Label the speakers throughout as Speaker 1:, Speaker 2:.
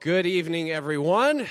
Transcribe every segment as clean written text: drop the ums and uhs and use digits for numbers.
Speaker 1: Good evening, everyone.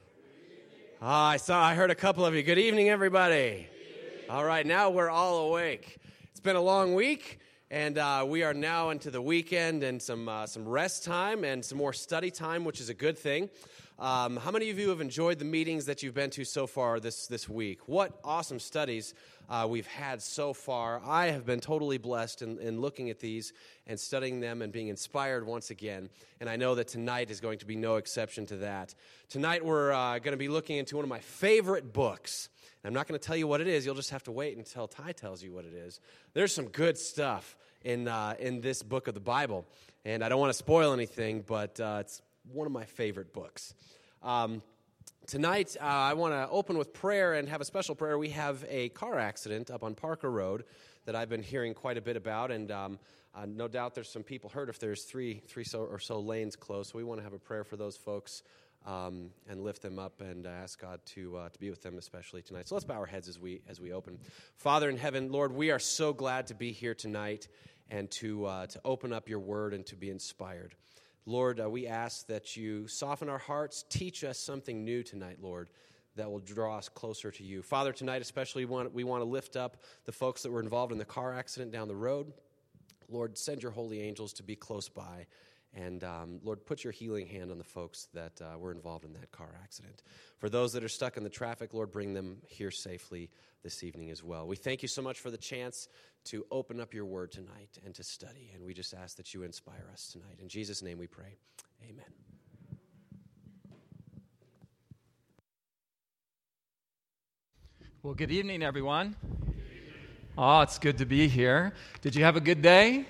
Speaker 1: I heard a couple of you. Good evening, everybody. All right, now we're all awake. It's been a long week, and we are now into the weekend and some rest time and some more study time, which is a good thing. How many of you have enjoyed the meetings that you've been to so far this week? What awesome studies we've had so far. I have been totally blessed in looking at these and studying them and being inspired once again. And I know that tonight is going to be no exception to that. Tonight we're going to be looking into one of my favorite books. I'm not going to tell you what it is. You'll just have to wait until Ty tells you what it is. There's some good stuff in this book of the Bible. And I don't want to spoil anything, but it's one of my favorite books. Tonight, I want to open with prayer and have a special prayer. We have a car accident up on Parker Road that I've been hearing quite a bit about, and no doubt there's some people hurt if there's three or so lanes closed. So we want to have a prayer for those folks and lift them up and ask God to be with them, especially tonight. So let's bow our heads as we open. Father in heaven, Lord, we are so glad to be here tonight and to open up your word and to be inspired. Lord, we ask that you soften our hearts, teach us something new tonight, Lord, that will draw us closer to you. Father, tonight especially we want to lift up the folks that were involved in the car accident down the road. Lord, send your holy angels to be close by. And, Lord, put your healing hand on the folks that were involved in that car accident. For those that are stuck in the traffic, Lord, bring them here safely this evening as well. We thank you so much for the chance to open up your word tonight and to study. And we just ask that you inspire us tonight. In Jesus' name we pray. Amen.
Speaker 2: Well, good evening, everyone. Oh, it's good to be here. Did you have a good day?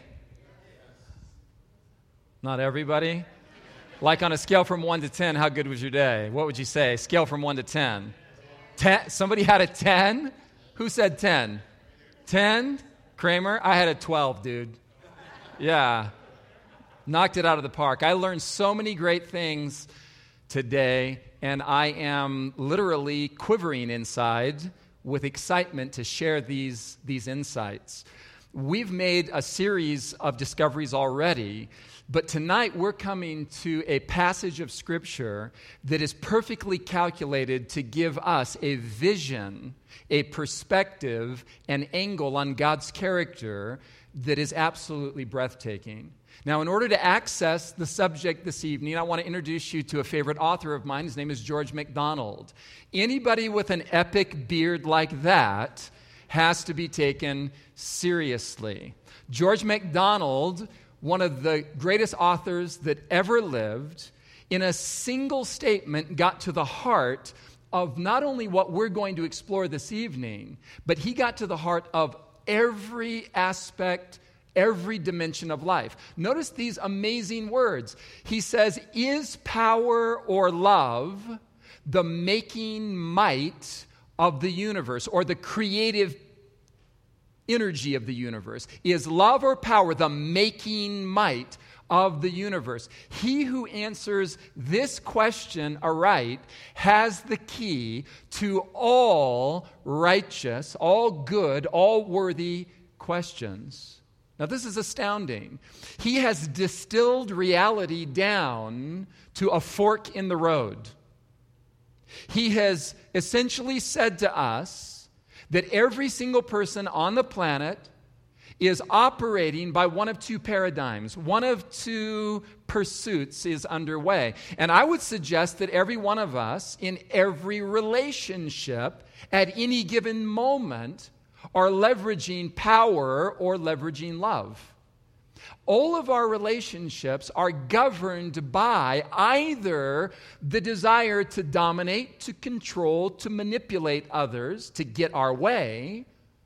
Speaker 2: Not everybody? Like on a scale from 1 to 10, how good was your day? What would you say? Scale from 1 to 10. 10? Somebody had a 10? Who said 10? 10? Kramer? I had a 12, dude. Yeah. Knocked it out of the park. I learned so many great things today, and I am literally quivering inside with excitement to share these insights. We've made a series of discoveries already, but tonight we're coming to a passage of Scripture that is perfectly calculated to give us a vision, a perspective, an angle on God's character that is absolutely breathtaking. Now, in order to access the subject this evening, I want to introduce you to a favorite author of mine. His name is George MacDonald. Anybody with an epic beard like that has to be taken seriously. George MacDonald, one of the greatest authors that ever lived, in a single statement got to the heart of not only what we're going to explore this evening, but he got to the heart of every aspect, every dimension of life. Notice these amazing words. He says, "Is power or love the making might of the universe, or the creative energy of the universe? Is love or power the making might of the universe?" He who answers this question aright has the key to all righteous, all good, all worthy questions. Now, this is astounding. He has distilled reality down to a fork in the road. He has essentially said to us that every single person on the planet is operating by one of two paradigms. One of two pursuits is underway. And I would suggest that every one of us, in every relationship, at any given moment, are leveraging power or leveraging love. All of our relationships are governed by either the desire to dominate, to control, to manipulate others, to get our way,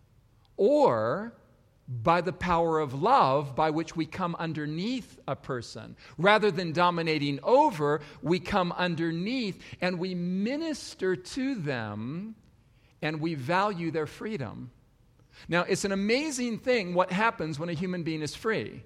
Speaker 2: or by the power of love by which we come underneath a person. Rather than dominating over, we come underneath and we minister to them and we value their freedom. Now, it's an amazing thing what happens when a human being is free.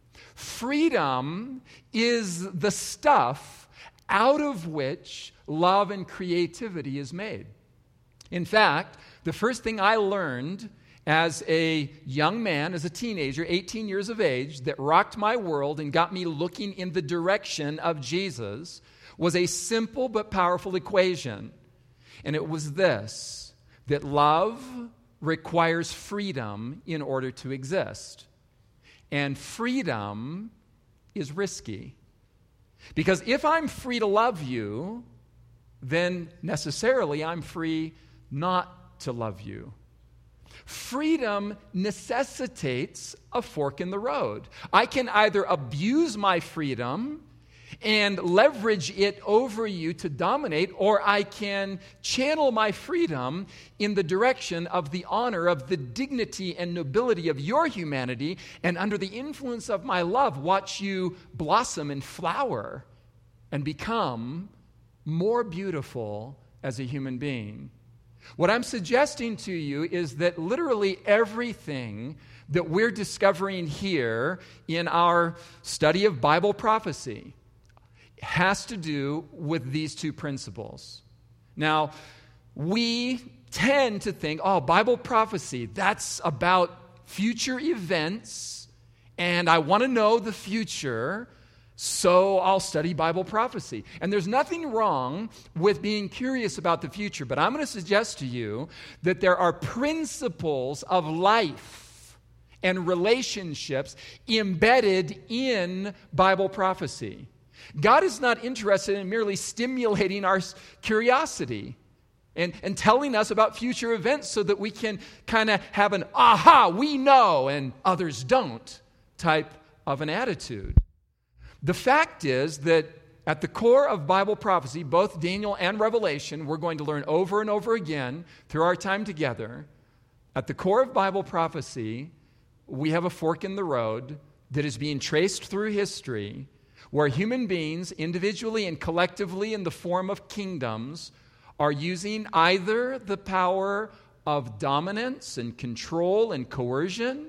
Speaker 2: Freedom is the stuff out of which love and creativity is made. In fact, the first thing I learned as a young man, as a teenager, 18 years of age, that rocked my world and got me looking in the direction of Jesus was a simple but powerful equation. And it was this, that love requires freedom in order to exist. And freedom is risky. Because if I'm free to love you, then necessarily I'm free not to love you. Freedom necessitates a fork in the road. I can either abuse my freedom and leverage it over you to dominate, or I can channel my freedom in the direction of the honor, of the dignity and nobility of your humanity, and under the influence of my love, watch you blossom and flower and become more beautiful as a human being. What I'm suggesting to you is that literally everything that we're discovering here in our study of Bible prophecy has to do with these two principles. Now, we tend to think, Bible prophecy, that's about future events, and I want to know the future, so I'll study Bible prophecy. And there's nothing wrong with being curious about the future, but I'm going to suggest to you that there are principles of life and relationships embedded in Bible prophecy. God is not interested in merely stimulating our curiosity and telling us about future events so that we can kind of have an aha, we know, and others don't type of an attitude. The fact is that at the core of Bible prophecy, both Daniel and Revelation, we're going to learn over and over again through our time together, at the core of Bible prophecy, we have a fork in the road that is being traced through history, where human beings, individually and collectively in the form of kingdoms, are using either the power of dominance and control and coercion,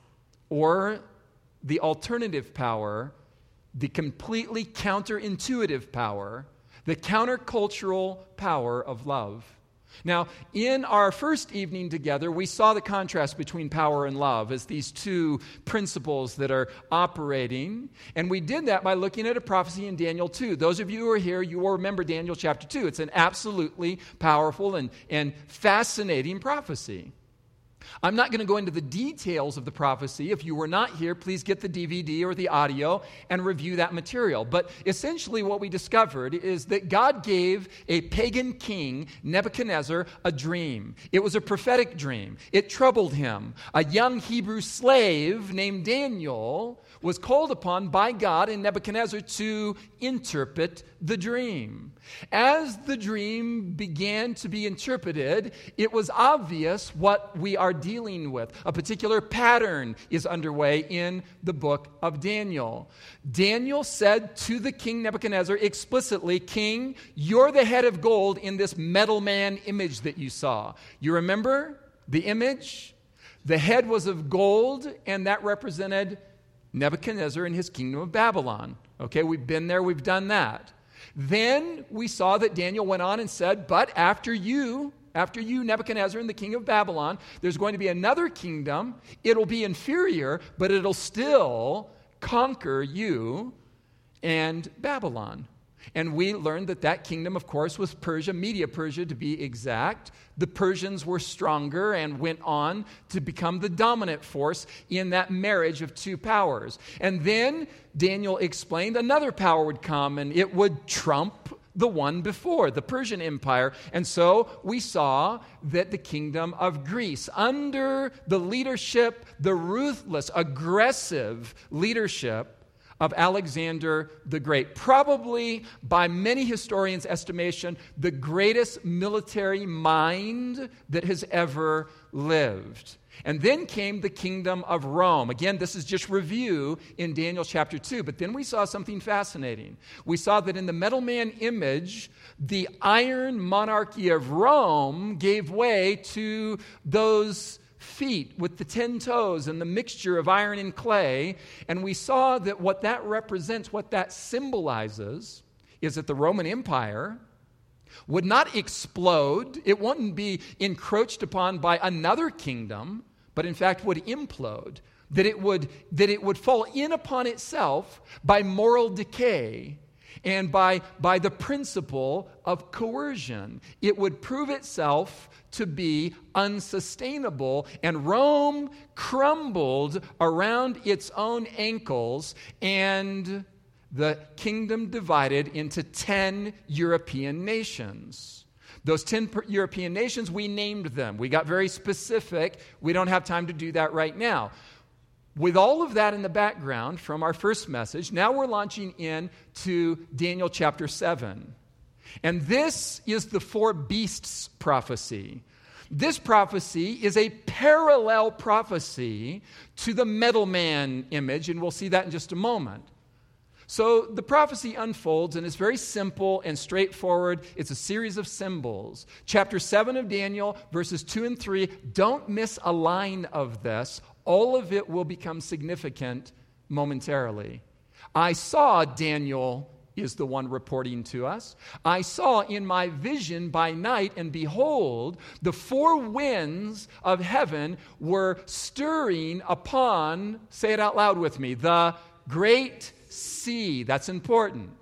Speaker 2: or the alternative power, the completely counterintuitive power, the countercultural power of love. Now, in our first evening together, we saw the contrast between power and love as these two principles that are operating. And we did that by looking at a prophecy in Daniel 2. Those of you who are here, you will remember Daniel chapter 2. It's an absolutely powerful and fascinating prophecy. I'm not going to go into the details of the prophecy. If you were not here, please get the DVD or the audio and review that material. But essentially what we discovered is that God gave a pagan king, Nebuchadnezzar, a dream. It was a prophetic dream. It troubled him. A young Hebrew slave named Daniel was called upon by God and Nebuchadnezzar to interpret the dream. As the dream began to be interpreted, it was obvious what we are dealing with. A particular pattern is underway in the book of Daniel. Daniel said to the king Nebuchadnezzar explicitly, "King, you're the head of gold in this metal man image that you saw." You remember the image? The head was of gold, and that represented Nebuchadnezzar and his kingdom of Babylon. Okay, we've been there, we've done that. Then we saw that Daniel went on and said, but after you, Nebuchadnezzar and the king of Babylon, there's going to be another kingdom. It'll be inferior, but it'll still conquer you and Babylon. And we learned that that kingdom, of course, was Persia, Media Persia to be exact. The Persians were stronger and went on to become the dominant force in that marriage of two powers. And then Daniel explained another power would come and it would trump the one before, the Persian Empire. And so we saw that the kingdom of Greece, under the leadership, the ruthless, aggressive leadership of Alexander the Great, probably by many historians' estimation, the greatest military mind that has ever lived. And then came the kingdom of Rome. Again, this is just review in Daniel chapter 2, but then we saw something fascinating. We saw that in the metal man image, the iron monarchy of Rome gave way to those feet with the 10 toes and the mixture of iron and clay. And we saw that what that represents, what that symbolizes, is that the Roman Empire would not explode. It wouldn't be encroached upon by another kingdom, but in fact would implode. That it would fall in upon itself by moral decay and by the principle of coercion. It would prove itself to be unsustainable, and Rome crumbled around its own ankles, and the kingdom divided into 10 European nations. Those 10 European nations, we named them. We got very specific. We don't have time to do that right now. With all of that in the background from our first message, now we're launching into Daniel chapter 7. And this is the four beasts prophecy. This prophecy is a parallel prophecy to the metal man image, and we'll see that in just a moment. So the prophecy unfolds, and it's very simple and straightforward. It's a series of symbols. Chapter 7 of Daniel, verses 2 and 3, don't miss a line of this. All of it will become significant momentarily. I saw, Daniel is the one reporting to us, I saw in my vision by night, and behold, the four winds of heaven were stirring upon, say it out loud with me, the great sea. That's important.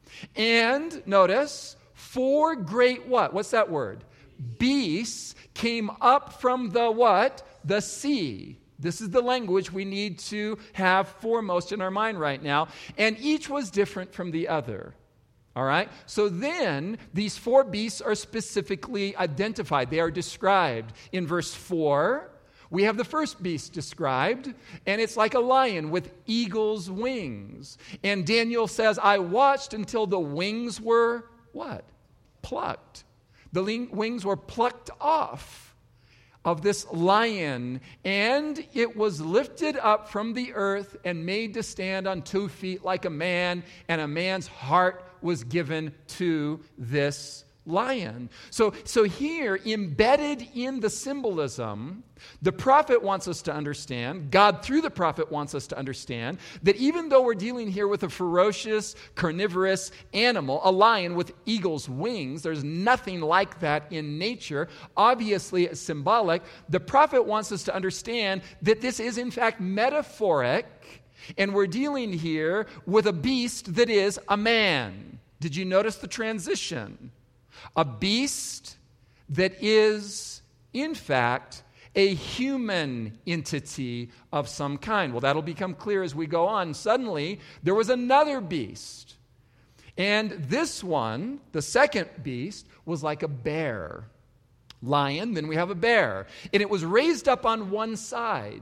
Speaker 2: And notice, four great what? What's that word? Beasts came up from the what? The sea. This is the language we need to have foremost in our mind right now. And each was different from the other. All right? So then, these four beasts are specifically identified. They are described. In verse 4, we have the first beast described, and it's like a lion with eagle's wings. And Daniel says, I watched until the wings were what? Plucked. The wings were plucked off of this lion, and it was lifted up from the earth and made to stand on 2 feet like a man, and a man's heart was given to this lion. So here, embedded in the symbolism, the prophet wants us to understand, God through the prophet wants us to understand, that even though we're dealing here with a ferocious, carnivorous animal, a lion with eagle's wings, there's nothing like that in nature. Obviously, it's symbolic. The prophet wants us to understand that this is, in fact, metaphoric, and we're dealing here with a beast that is a man. Did you notice the transition? A beast that is, in fact, a human entity of some kind. Well, that'll become clear as we go on. Suddenly, there was another beast. And this one, the second beast, was like a bear. Lion, then we have a bear. And it was raised up on one side.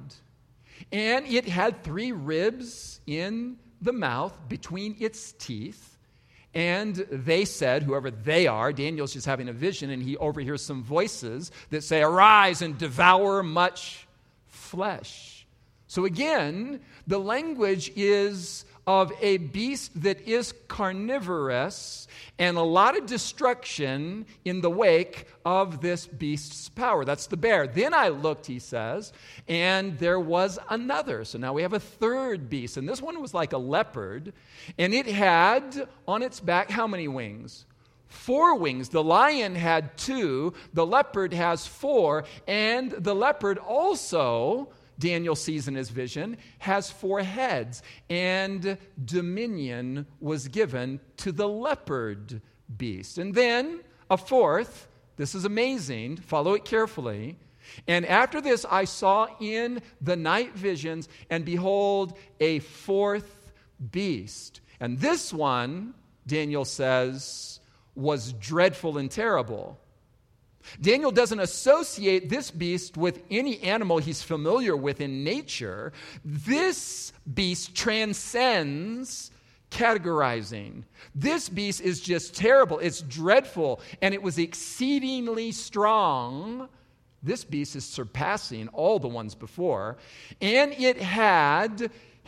Speaker 2: And it had 3 ribs in the mouth between its teeth. And they said, whoever they are, Daniel's just having a vision, and he overhears some voices that say, arise and devour much flesh. So again, the language is of a beast that is carnivorous, and a lot of destruction in the wake of this beast's power. That's the bear. Then I looked, he says, and there was another. So now we have a third beast, and this one was like a leopard, and it had on its back how many wings? 4 wings. The lion had 2, the leopard has 4, and the leopard also, Daniel sees in his vision, has 4 heads, and dominion was given to the leopard beast. And then a fourth, this is amazing, follow it carefully. And after this I saw in the night visions, and behold, a 4th beast. And this one, Daniel says, was dreadful and terrible. Daniel doesn't associate this beast with any animal he's familiar with in nature. This beast transcends categorizing. This beast is just terrible. It's dreadful, and it was exceedingly strong. This beast is surpassing all the ones before. And it had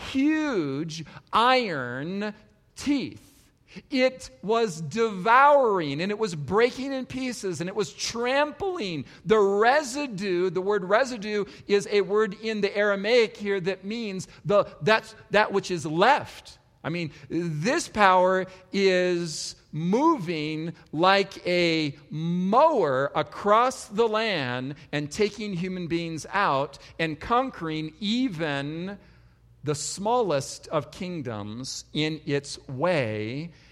Speaker 2: huge iron teeth. It was devouring, and it was breaking in pieces, and it was trampling. The residue, the word residue is a word in the Aramaic here that means that which is left. I mean, this power is moving like a mower across the land and taking human beings out and conquering even the smallest of kingdoms in its way.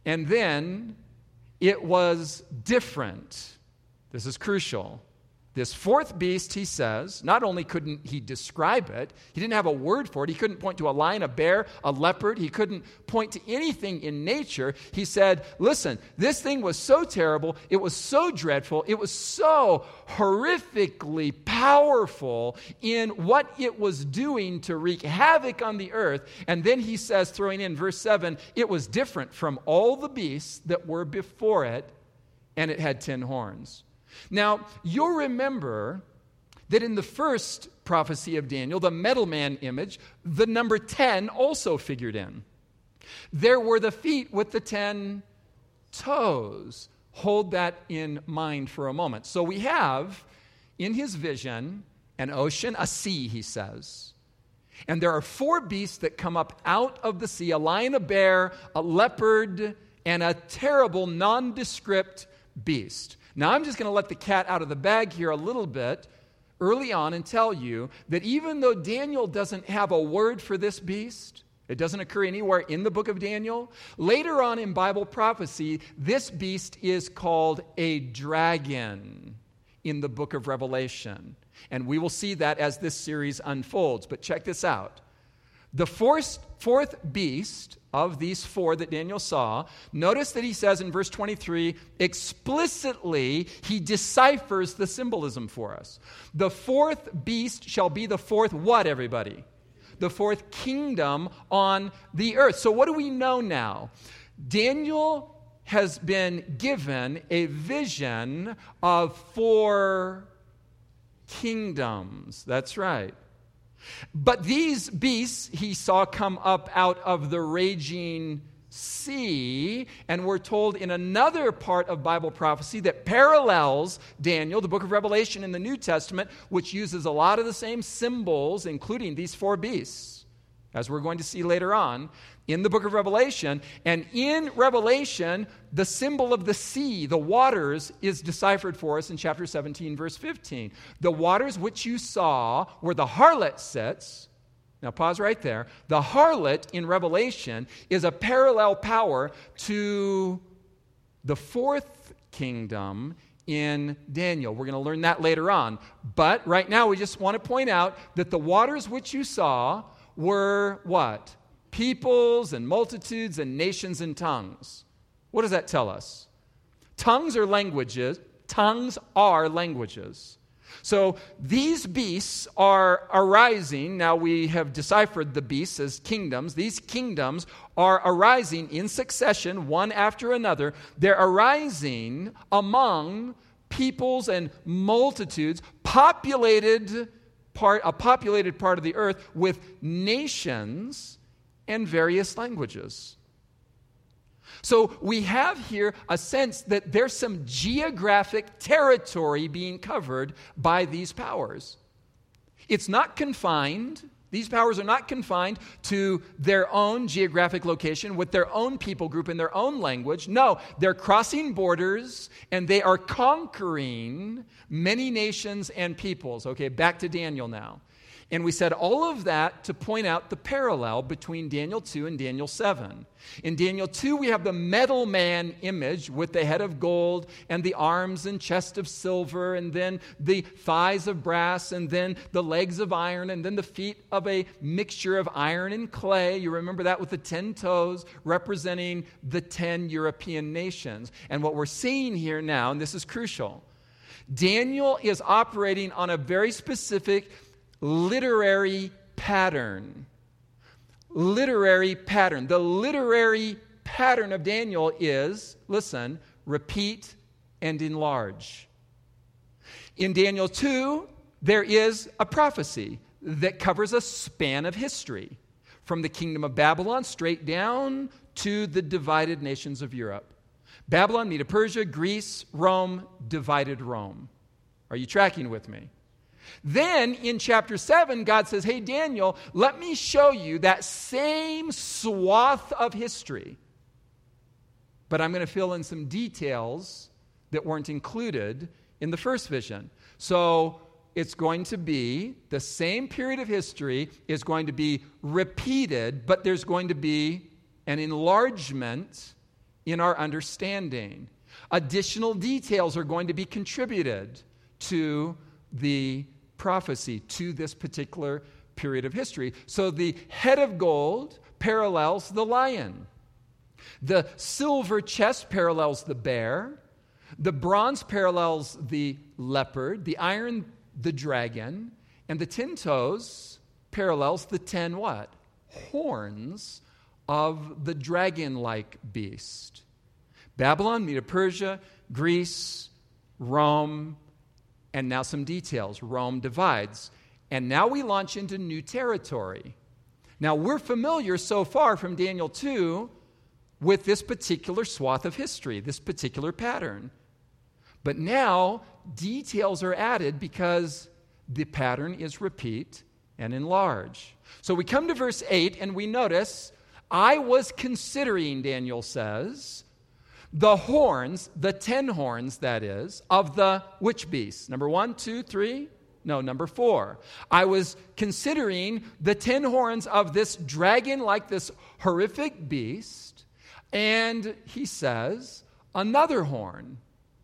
Speaker 2: And then it was different. This is crucial. This fourth beast, he says, not only couldn't he describe it, he didn't have a word for it. He couldn't point to a lion, a bear, a leopard. He couldn't point to anything in nature. He said, listen, this thing was so terrible. It was so dreadful. It was so horrifically powerful in what it was doing to wreak havoc on the earth. And then he says, throwing in verse 7, it was different from all the beasts that were before it, and it had 10 horns. Now, you'll remember that in the first prophecy of Daniel, the metal man image, the number 10 also figured in. There were the feet with the 10 toes. Hold that in mind for a moment. So we have, in his vision, an ocean, a sea, he says. And there are 4 beasts that come up out of the sea, a lion, a bear, a leopard, and a terrible nondescript beast. Now, I'm just going to let the cat out of the bag here a little bit early on and tell you that even though Daniel doesn't have a word for this beast, it doesn't occur anywhere in the book of Daniel, later on in Bible prophecy, this beast is called a dragon in the book of Revelation. And we will see that as this series unfolds. But check this out. The fourth beast of these 4 that Daniel saw, notice that he says in verse 23, explicitly, he deciphers the symbolism for us. The 4th beast shall be the 4th what, everybody? The 4th kingdom on the earth. So what do we know now? Daniel has been given a vision of 4 kingdoms. That's right. But these beasts he saw come up out of the raging sea, and we're told in another part of Bible prophecy that parallels Daniel, the book of Revelation in the New Testament, which uses a lot of the same symbols, including these 4 beasts, as we're going to see later on in the book of Revelation. And in Revelation, the symbol of the sea, the waters, is deciphered for us in chapter 17, verse 15. The waters which you saw where the harlot sits. Now pause right there. The harlot in Revelation is a parallel power to the 4th kingdom in Daniel. We're going to learn that later on. But right now we just want to point out that the waters which you saw were what? Peoples and multitudes and nations and tongues. What does that tell us? Tongues are languages. Tongues are languages. So these beasts are arising. Now we have deciphered the beasts as kingdoms. These kingdoms are arising in succession, one after another. They're arising among peoples and multitudes, a populated part of the earth with nations and various languages. So we have here a sense that there's some geographic territory being covered by these powers. It's not confined. These powers are not confined to their own geographic location with their own people group in their own language. No, they're crossing borders and they are conquering many nations and peoples. Okay, back to Daniel now. And we said all of that to point out the parallel between Daniel 2 and Daniel 7. In Daniel 2, we have the metal man image with the head of gold and the arms and chest of silver and then the thighs of brass and then the legs of iron and then the feet of a mixture of iron and clay. You remember that with the 10 toes representing the 10 European nations. And what we're seeing here now, and this is crucial, Daniel is operating on a very specific literary pattern. Literary pattern. The literary pattern of Daniel is, listen, repeat and enlarge. In Daniel 2, there is a prophecy that covers a span of history from the kingdom of Babylon straight down to the divided nations of Europe. Babylon, Medo-Persia, Greece, Rome, divided Rome. Are you tracking with me? Then in chapter 7, God says, hey, Daniel, let me show you that same swath of history. But I'm going to fill in some details that weren't included in the first vision. So it's going to be the same period of history is going to be repeated, but there's going to be an enlargement in our understanding. Additional details are going to be contributed to the prophecy, to this particular period of history. So the head of gold parallels the lion. The silver chest parallels the bear. The bronze parallels the leopard. The iron, the dragon. And the 10 toes parallels the 10 what? Horns of the dragon-like beast. Babylon, Medo-Persia, Greece, Rome, and now some details. Rome divides. And now we launch into new territory. Now we're familiar so far from Daniel 2 with this particular swath of history, this particular pattern. But now details are added because the pattern is repeat and enlarge. So we come to verse 8 and we notice, I was considering, Daniel says, the horns, the 10 horns, that is, of the which beast? Number 1, 2, 3? No, number 4. I was considering the 10 horns of this dragon, like this horrific beast, and he says, another horn.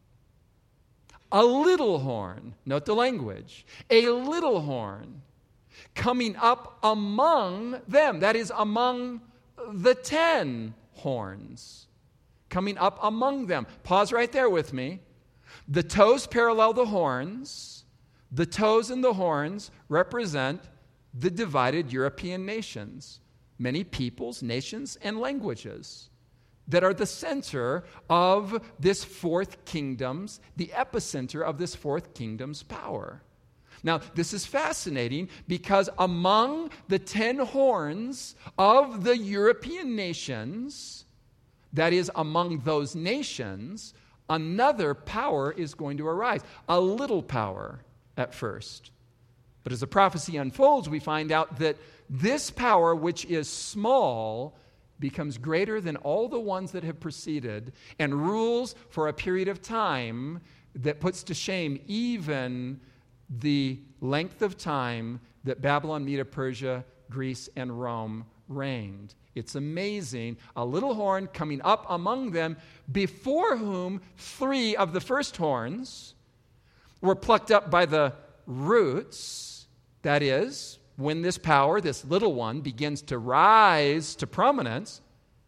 Speaker 2: A little horn. Note the language. A little horn coming up among them. That is, among the 10 horns. Coming up among them. Pause right there with me. The toes parallel the horns. The toes and the horns represent the divided European nations. Many peoples, nations, and languages that are the center of this fourth kingdom's, the epicenter of this fourth kingdom's power. Now, this is fascinating because among the 10 horns of the European nations, that is, among those nations, another power is going to arise. A little power at first. But as the prophecy unfolds, we find out that this power, which is small, becomes greater than all the ones that have preceded and rules for a period of time that puts to shame even the length of time that Babylon, Medo-Persia, Greece, and Rome reigned. It's amazing. A little horn coming up among them, before whom 3 of the first horns were plucked up by the roots. That is, when this power, this little one, begins to rise to prominence,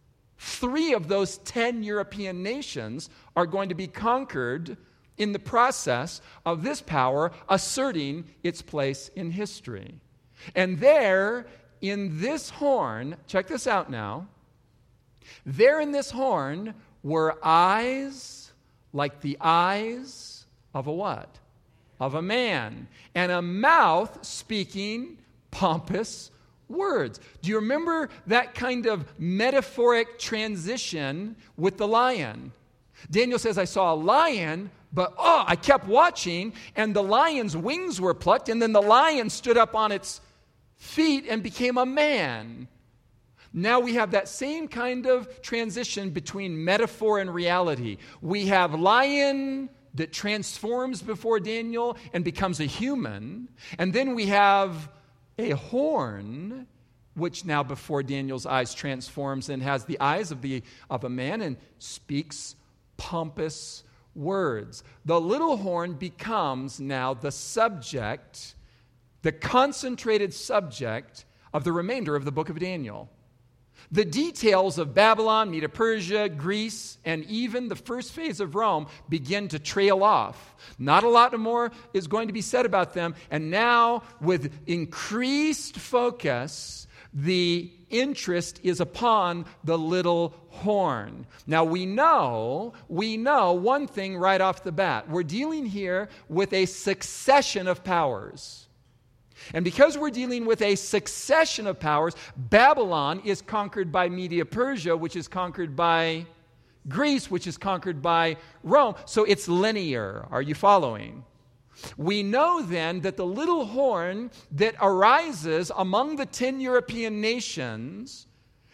Speaker 2: 3 of those 10 European nations are going to be conquered in the process of this power asserting its place in history. And there, in this horn, check this out now, there in this horn were eyes like the eyes of a what? Of a man. And a mouth speaking pompous words. Do you remember that kind of metaphoric transition with the lion? Daniel says, I saw a lion, but I kept watching, and the lion's wings were plucked, and then the lion stood up on its feet and became a man. Now we have that same kind of transition between metaphor and reality. We have lion that transforms before Daniel and becomes a human, and then we have a horn, which now before Daniel's eyes transforms and has the eyes of a man and speaks pompous words. The little horn becomes now the subject, the concentrated subject of the remainder of the book of Daniel. The details of Babylon, Medo-Persia, Greece, and even the first phase of Rome begin to trail off. Not a lot more is going to be said about them. And now, with increased focus, the interest is upon the little horn. Now, we know one thing right off the bat. We're dealing here with a succession of powers. And because we're dealing with a succession of powers, Babylon is conquered by Medo-Persia, which is conquered by Greece, which is conquered by Rome. So it's linear. Are you following? We know then that the little horn that arises among the 10 European nations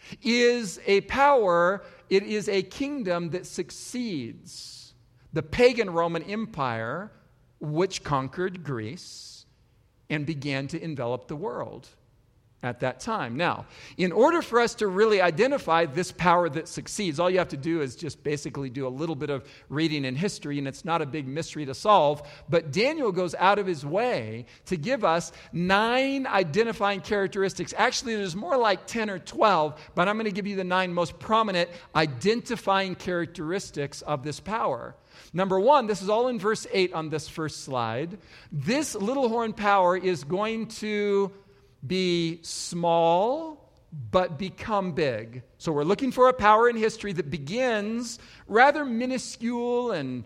Speaker 2: is a power, it is a kingdom that succeeds the pagan Roman Empire, which conquered Greece and began to envelop the world. at that time. Now, in order for us to really identify this power that succeeds, all you have to do is just basically do a little bit of reading in history, and it's not a big mystery to solve, but Daniel goes out of his way to give us 9 identifying characteristics. Actually, there's more like 10 or 12, but I'm going to give you the 9 most prominent identifying characteristics of this power. Number 1, this is all in verse 8 on this first slide. This little horn power is going to be small, but become big. So we're looking for a power in history that begins rather minuscule and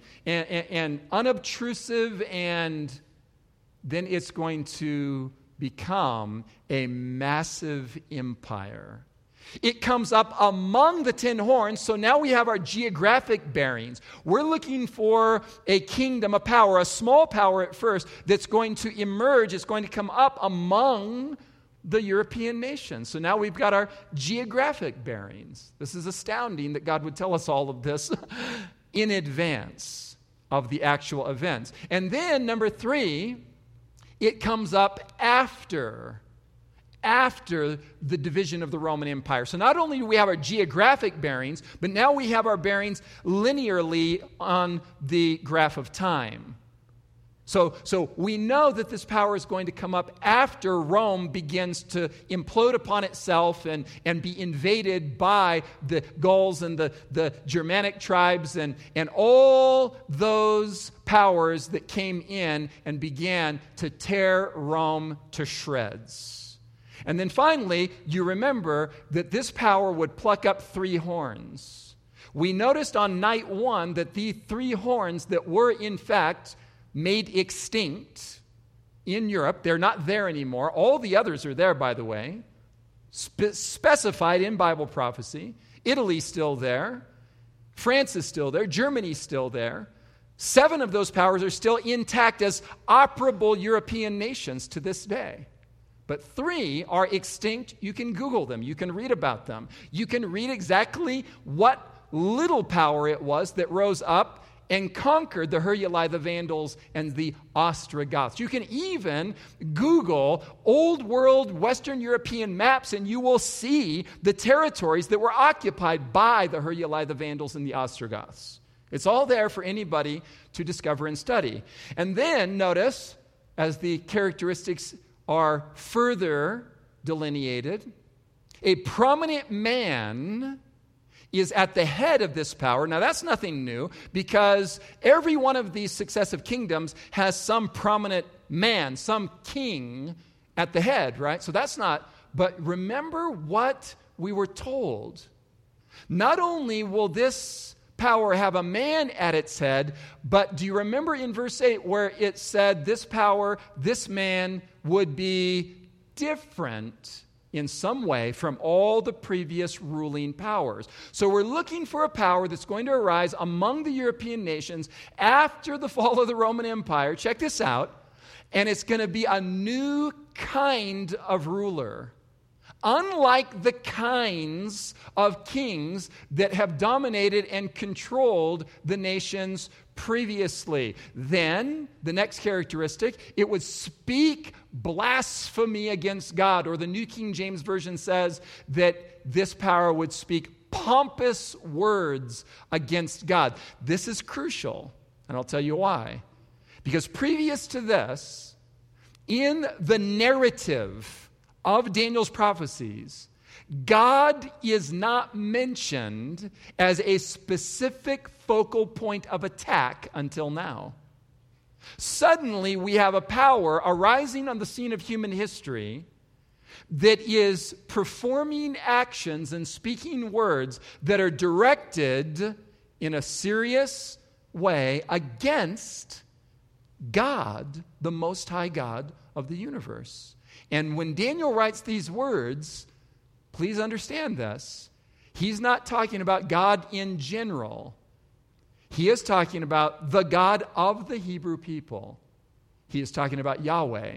Speaker 2: unobtrusive, and then it's going to become a massive empire. It comes up among the 10 horns, so now we have our geographic bearings. We're looking for a kingdom, a power, a small power at first, that's going to emerge. It's going to come up among the European nations. So now we've got our geographic bearings. This is astounding that God would tell us all of this in advance of the actual events. And then, number 3, it comes up after the division of the Roman Empire. So not only do we have our geographic bearings, but now we have our bearings linearly on the graph of time. So we know that this power is going to come up after Rome begins to implode upon itself and be invaded by the Gauls and the Germanic tribes and all those powers that came in and began to tear Rome to shreds. And then finally, you remember that this power would pluck up 3 horns. We noticed on night 1 that the 3 horns that were in fact made extinct in Europe, they're not there anymore. All the others are there, by the way, specified in Bible prophecy. Italy's still there. France is still there. Germany's still there. 7 of those powers are still intact as operable European nations to this day. But 3 are extinct. You can Google them. You can read about them. You can read exactly what little power it was that rose up and conquered the Heruli, the Vandals, and the Ostrogoths. You can even Google Old World Western European maps, and you will see the territories that were occupied by the Heruli, the Vandals, and the Ostrogoths. It's all there for anybody to discover and study. And then notice, as the characteristics are further delineated, a prominent man is at the head of this power. Now, that's nothing new, because every one of these successive kingdoms has some prominent man, some king at the head, right? So that's not, but remember what we were told. Not only will this power have a man at its head, but do you remember in verse 8 where it said this power, this man would be different in some way from all the previous ruling powers. So we're looking for a power that's going to arise among the European nations after the fall of the Roman Empire. Check this out. And it's going to be a new kind of ruler. Unlike the kinds of kings that have dominated and controlled the nations previously. Then, the next characteristic, it would speak blasphemy against God, or the New King James Version says that this power would speak pompous words against God. This is crucial, and I'll tell you why. Because previous to this, in the narrative of Daniel's prophecies, God is not mentioned as a specific focal point of attack until now. Suddenly, we have a power arising on the scene of human history that is performing actions and speaking words that are directed in a serious way against God, the Most High God of the universe. And when Daniel writes these words, please understand this, he's not talking about God in general. He is talking about the God of the Hebrew people. He is talking about Yahweh,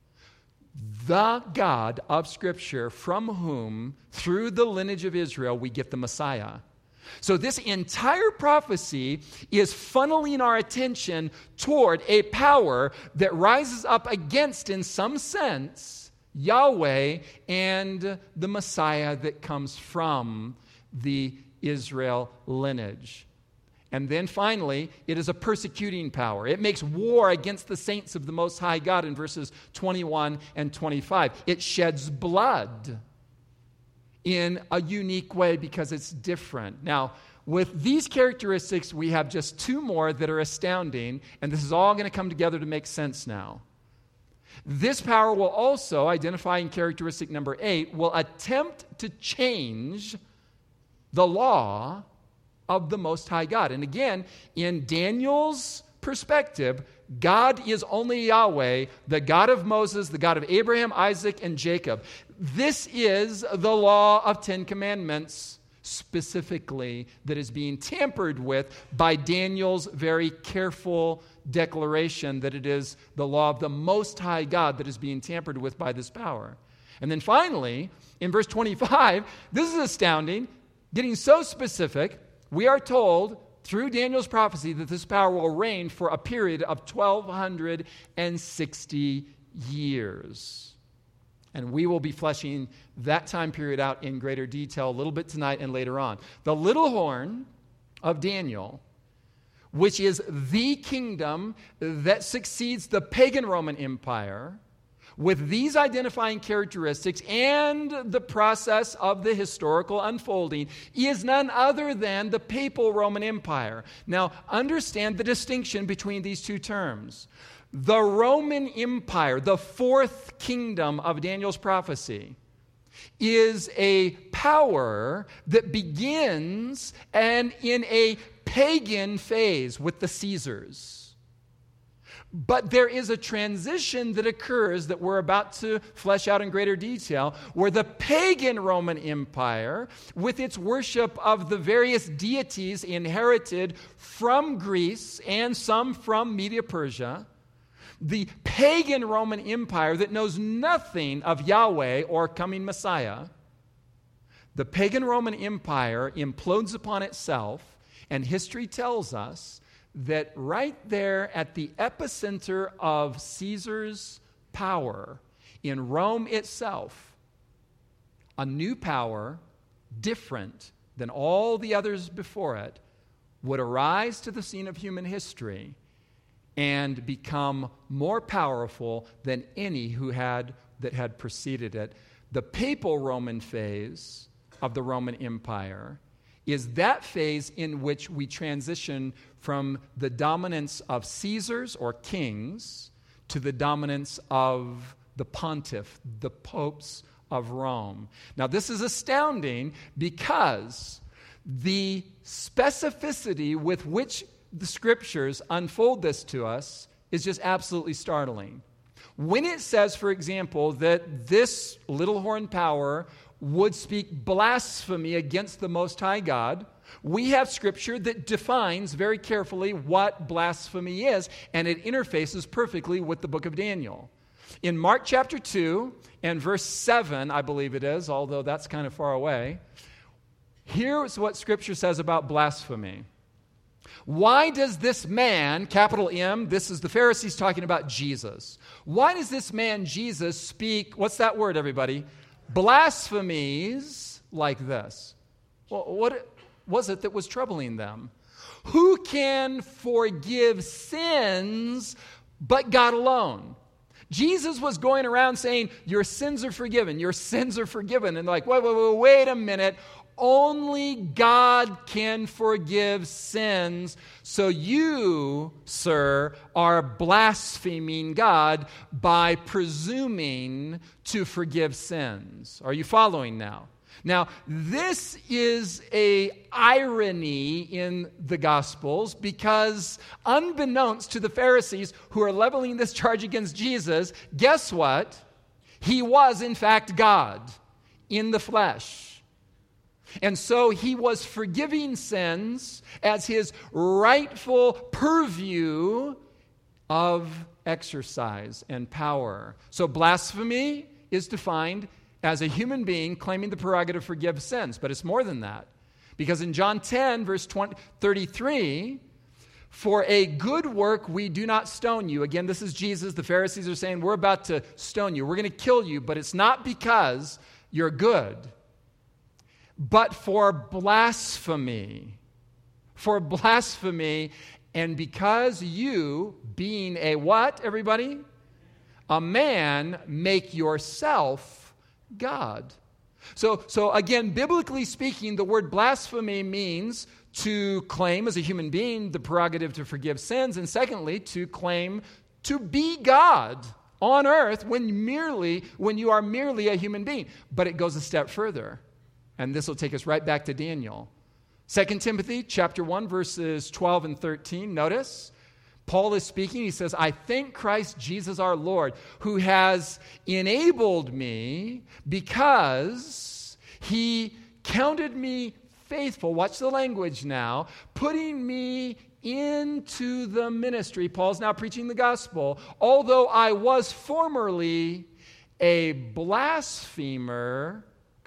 Speaker 2: the God of Scripture, from whom, through the lineage of Israel, we get the Messiah. So this entire prophecy is funneling our attention toward a power that rises up against, in some sense, Yahweh and the Messiah that comes from the Israel lineage. And then finally, it is a persecuting power. It makes war against the saints of the Most High God in verses 21 and 25. It sheds blood in a unique way because it's different. Now, with these characteristics, we have just two more that are astounding, and this is all going to come together to make sense now. This power will also, identifying characteristic number 8, will attempt to change the law of the Most High God. And again, in Daniel's perspective, God is only Yahweh, the God of Moses, the God of Abraham, Isaac, and Jacob. This is the law of 10 Commandments specifically that is being tampered with by Daniel's very careful declaration that it is the law of the Most High God that is being tampered with by this power. And then finally, in verse 25, this is astounding, getting so specific, we are told through Daniel's prophecy that this power will reign for a period of 1,260 years. And we will be fleshing that time period out in greater detail a little bit tonight and later on. The little horn of Daniel, which is the kingdom that succeeds the pagan Roman Empire, with these identifying characteristics and the process of the historical unfolding, is none other than the papal Roman Empire. Now, understand the distinction between these two terms. The Roman Empire, the fourth kingdom of Daniel's prophecy, is a power that begins and in a pagan phase with the Caesars. But there is a transition that occurs that we're about to flesh out in greater detail, where the pagan Roman Empire, with its worship of the various deities inherited from Greece and some from Media-Persia, the pagan Roman Empire that knows nothing of Yahweh or coming Messiah, the pagan Roman Empire implodes upon itself, and history tells us that right there at the epicenter of Caesar's power in Rome itself, a new power, different than all the others before it, would arise to the scene of human history and become more powerful than any that had preceded it. The papal Roman phase of the Roman Empire is that phase in which we transition from the dominance of Caesars or kings to the dominance of the pontiff, the popes of Rome. Now, this is astounding because the specificity with which the scriptures unfold this to us is just absolutely startling. When it says, for example, that this little horn power would speak blasphemy against the Most High God, we have scripture that defines very carefully what blasphemy is, and it interfaces perfectly with the book of Daniel. In Mark chapter 2 and verse 7, I believe it is, although that's kind of far away, here's what scripture says about blasphemy. Why does this man, capital M, this is the Pharisees talking about Jesus. Why does this man, Jesus, speak, what's that word, everybody? Blasphemies like this. Well, what was it that was troubling them? Who can forgive sins but God alone? Jesus was going around saying, your sins are forgiven, your sins are forgiven. And they're like, wait a minute. Only God can forgive sins. So you, sir, are blaspheming God by presuming to forgive sins. Are you following now? Now, this is an irony in the Gospels because unbeknownst to the Pharisees who are leveling this charge against Jesus, guess what? He was, in fact, God in the flesh. And so he was forgiving sins as his rightful purview of exercise and power. So blasphemy is defined as a human being claiming the prerogative to forgive sins. But it's more than that. Because in John 10, verse 33, For a good work we do not stone you. Again, this is Jesus. The Pharisees are saying, we're about to stone you. We're going to kill you, but it's not because you're good, but for blasphemy. For blasphemy, and because you, being a what, everybody? A man, make yourself God. So again, biblically speaking, the word blasphemy means to claim as a human being the prerogative to forgive sins, and secondly, to claim to be God on earth when you are merely a human being. But it goes a step further, and this will take us right back to Daniel. 2 Timothy chapter 1, verses 12 and 13. Notice, Paul is speaking. He says, I thank Christ Jesus our Lord, who has enabled me because he counted me faithful. Watch the language now. Putting me into the ministry. Paul's now preaching the gospel. Although I was formerly a blasphemer,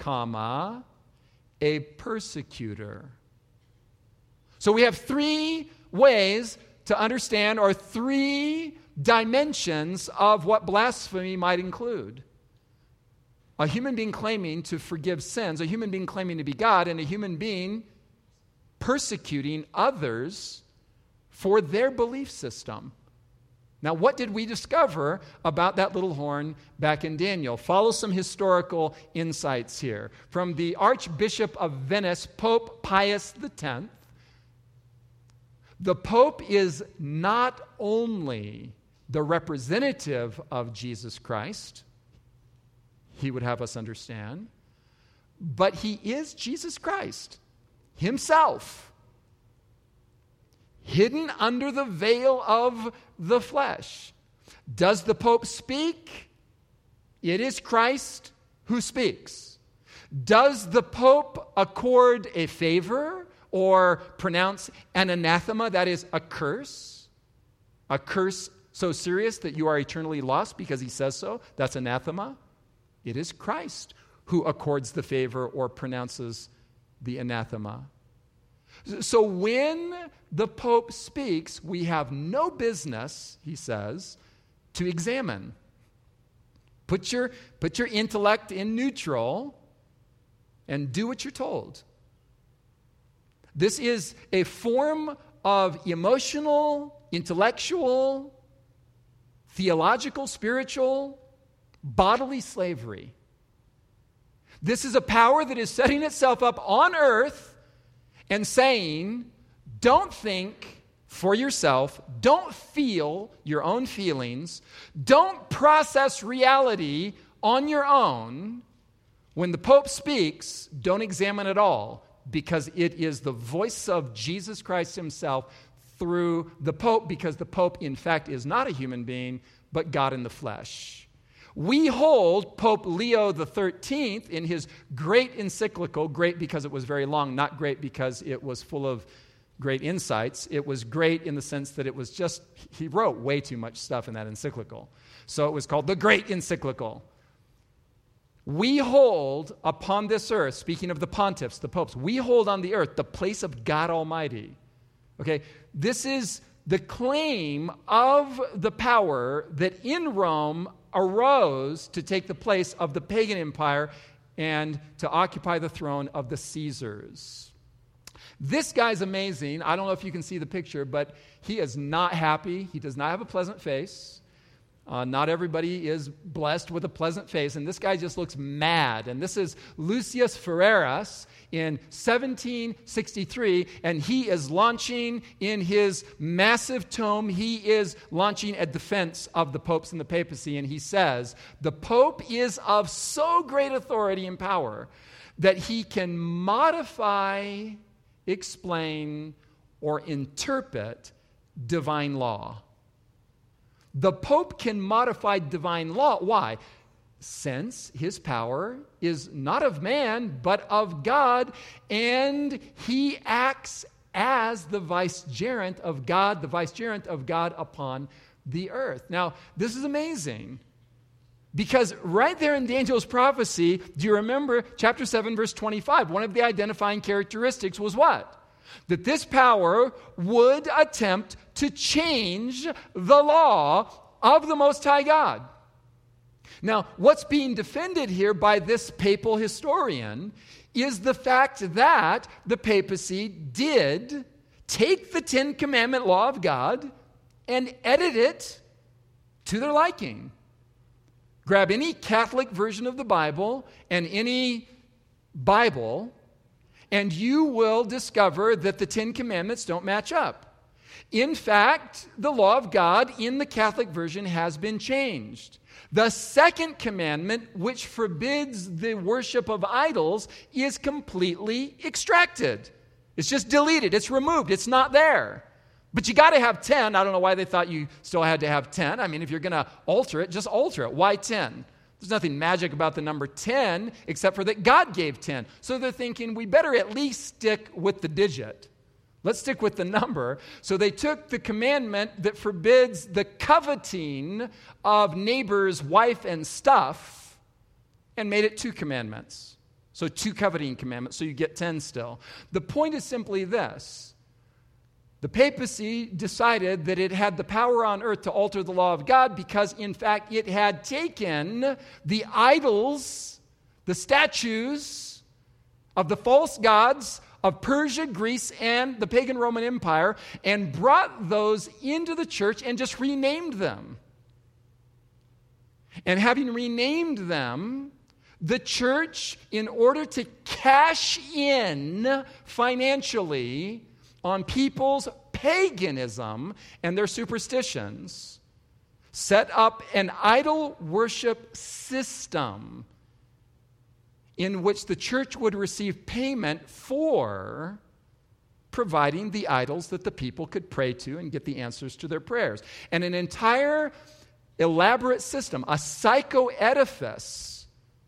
Speaker 2: a persecutor. So we have three ways to understand, or three dimensions of what blasphemy might include. A human being claiming to forgive sins, a human being claiming to be God, and a human being persecuting others for their belief system. Now, what did we discover about that little horn back in Daniel? Follow some historical insights here. From the Archbishop of Venice, Pope Pius X, the Pope is not only the representative of Jesus Christ, he would have us understand, but he is Jesus Christ himself, hidden under the veil of the flesh. Does the Pope speak? It is Christ who speaks. Does the Pope accord a favor or pronounce an anathema, that is a curse so serious that you are eternally lost because he says so? That's anathema. It is Christ who accords the favor or pronounces the anathema. So when the Pope speaks, we have no business, he says, to examine. Put your intellect in neutral and do what you're told. This is a form of emotional, intellectual, theological, spiritual, bodily slavery. This is a power that is setting itself up on earth and saying, don't think for yourself, don't feel your own feelings, don't process reality on your own. When the Pope speaks, don't examine at all, because it is the voice of Jesus Christ himself through the Pope, because the Pope, in fact, is not a human being, but God in the flesh. We hold Pope Leo XIII in his great encyclical, great because it was very long, not great because it was full of great insights. It was great in the sense that it was just, he wrote way too much stuff in that encyclical. So it was called the Great Encyclical. We hold upon this earth, speaking of the pontiffs, the popes, we hold on the earth the place of God Almighty. Okay, this is the claim of the power that in Rome arose to take the place of the pagan empire and to occupy the throne of the Caesars. This guy's amazing. I don't know if you can see the picture, but he is not happy. He does not have a pleasant face. Not everybody is blessed with a pleasant face, and this guy just looks mad. And this is Lucius Ferreras in 1763, and he is launching in his massive tome, he is launching a defense of the popes and the papacy, and he says, the Pope is of so great authority and power that he can modify, explain, or interpret divine law. The Pope can modify divine law. Why? Since his power is not of man, but of God, and he acts as the vicegerent of God, the vicegerent of God upon the earth. Now, this is amazing, because right there in Daniel's prophecy, do you remember chapter 7, verse 25? One of the identifying characteristics was what? that this power would attempt to change the law of the Most High God. Now, what's being defended here by this papal historian is the fact that the papacy did take the Ten Commandment law of God and edit it to their liking. Grab any Catholic version of the Bible and any Bible, and you will discover that the Ten Commandments don't match up. In fact, the law of God in the Catholic version has been changed. The second commandment, which forbids the worship of idols, is completely extracted. It's just deleted. It's removed. It's not there. But you got to have 10. I don't know why they thought you still had to have 10. I mean, if you're going to alter it, just alter it. Why 10? There's nothing magic about the number 10 except for that God gave 10. So they're thinking we better at least stick with the digit. Let's stick with the number. So they took the commandment that forbids the coveting of neighbor's wife and stuff and made it 2 commandments. So 2 coveting commandments, so you get 10 still. The point is simply this. The papacy decided that it had the power on earth to alter the law of God because, in fact, it had taken the idols, the statues of the false gods of Persia, Greece, and the pagan Roman Empire, and brought those into the church and just renamed them. And having renamed them, the church, in order to cash in financially on people's paganism and their superstitions, set up an idol worship system in which the church would receive payment for providing the idols that the people could pray to and get the answers to their prayers. And an entire elaborate system, a psychoedifice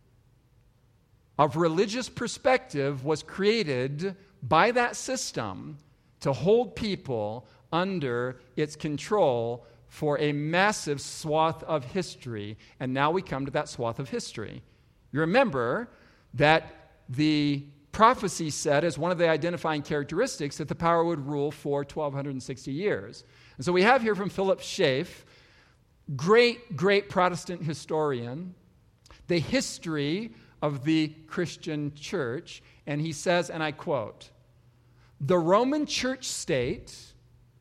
Speaker 2: of religious perspective was created by that system to hold people under its control for a massive swath of history. And now we come to that swath of history. You remember that the prophecy said, as one of the identifying characteristics, that the power would rule for 1,260 years. And so we have here from Philip Schaff, great Protestant historian, the history of the Christian church. And he says, and I quote, the Roman church state's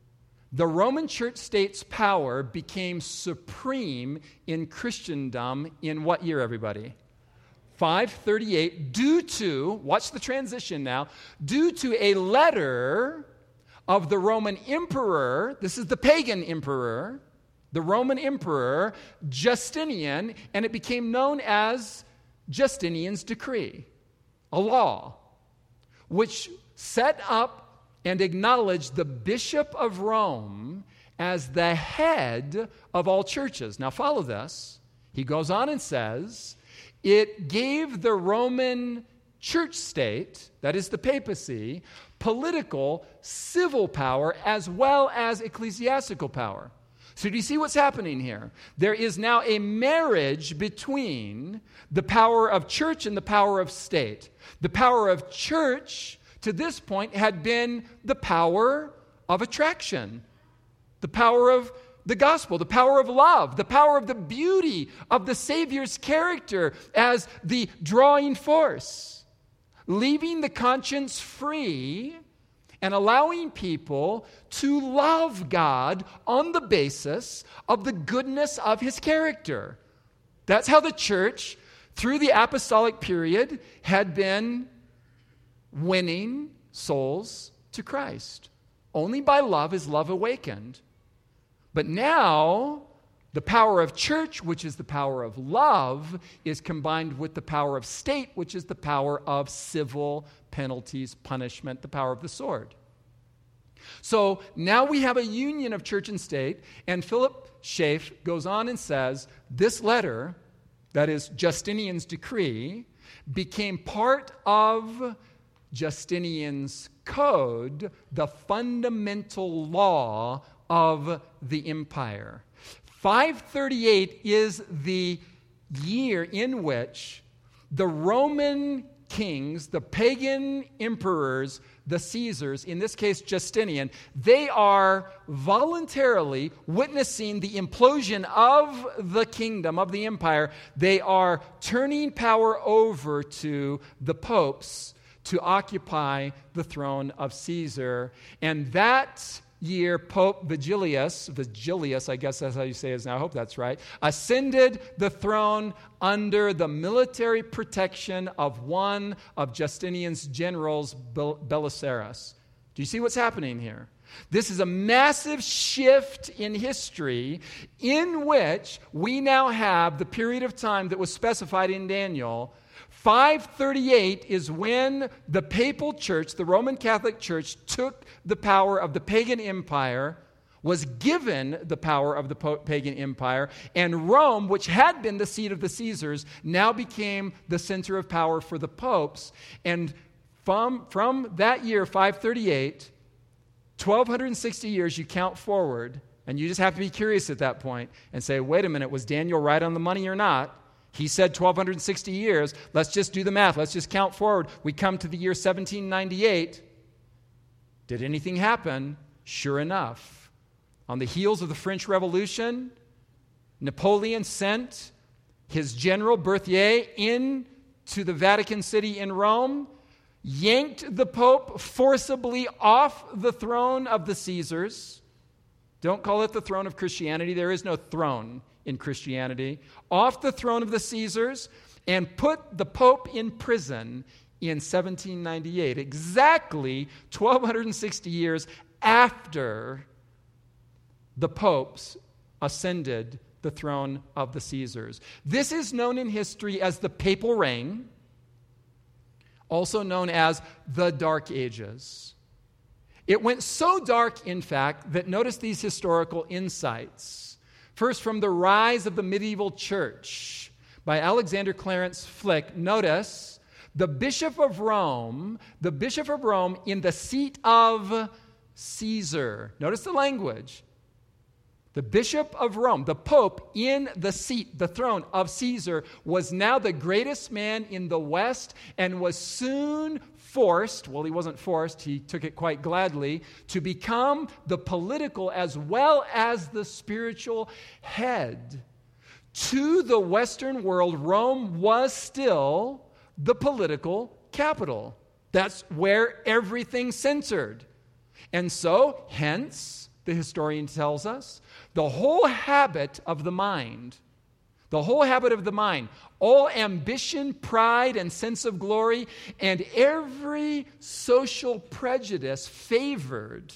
Speaker 2: power became supreme in Christendom in what year, everybody? 538, due to, watch the transition now, due to a letter of the Roman emperor, this is the pagan emperor, the Roman emperor, Justinian, and it became known as Justinian's decree, a law, which set up and acknowledged the Bishop of Rome as the head of all churches. Now follow this. He goes on and says, it gave the Roman church state, that is the papacy, political, civil power as well as ecclesiastical power. So do you see what's happening here? There is now a marriage between the power of church and the power of state. The power of church, to this point, had been the power of attraction, the power of the gospel, the power of love, the power of the beauty of the Savior's character as the drawing force, leaving the conscience free and allowing people to love God on the basis of the goodness of his character. That's how the church, through the apostolic period, had been winning souls to Christ. Only by love is love awakened. But now, the power of church, which is the power of love, is combined with the power of state, which is the power of civil penalties, punishment, the power of the sword. So now we have a union of church and state, and Philip Schaff goes on and says, this letter, that is Justinian's decree, became part of Justinian's code, the fundamental law of the empire. 538 is the year in which the Roman kings, the pagan emperors, the Caesars, in this case Justinian, they are voluntarily witnessing the implosion of the kingdom, of the empire. They are turning power over to the popes to occupy the throne of Caesar. And that year, Pope Vigilius, I guess that's how you say it now, I hope that's right, ascended the throne under the military protection of one of Justinian's generals, Belisarius. Do you see what's happening here? This is a massive shift in history in which we now have the period of time that was specified in Daniel. 538 is when the papal church, the Roman Catholic Church, took the power of the pagan empire, was given the power of the pagan empire, and Rome, which had been the seat of the Caesars, now became the center of power for the popes. And from that year, 538, 1,260 years, you count forward, and you just have to be curious at that point and say, wait a minute, was Daniel right on the money or not? He said 1,260 years. Let's just do the math. Let's just count forward. We come to the year 1798. Did anything happen? Sure enough. On the heels of the French Revolution, Napoleon sent his general Berthier into the Vatican City in Rome, yanked the Pope forcibly off the throne of the Caesars. Don't call it the throne of Christianity. There is no throne in Christianity, off the throne of the Caesars, and put the Pope in prison in 1798, exactly 1,260 years after the popes ascended the throne of the Caesars. This is known in history as the Papal Reign, also known as the Dark Ages. It went so dark, in fact, that notice these historical insights. First, from the rise of the medieval church by Alexander Clarence Flick, notice the Bishop of Rome in the seat of Caesar. Notice the language. The Bishop of Rome, the Pope in the seat, the throne of Caesar, was now the greatest man in the West and was soon forced, well, he wasn't forced, he took it quite gladly, to become the political as well as the spiritual head. To the Western world, Rome was still the political capital. That's where everything centered. And so, hence, the historian tells us, the whole habit of the mind, all ambition, pride, and sense of glory, and every social prejudice favored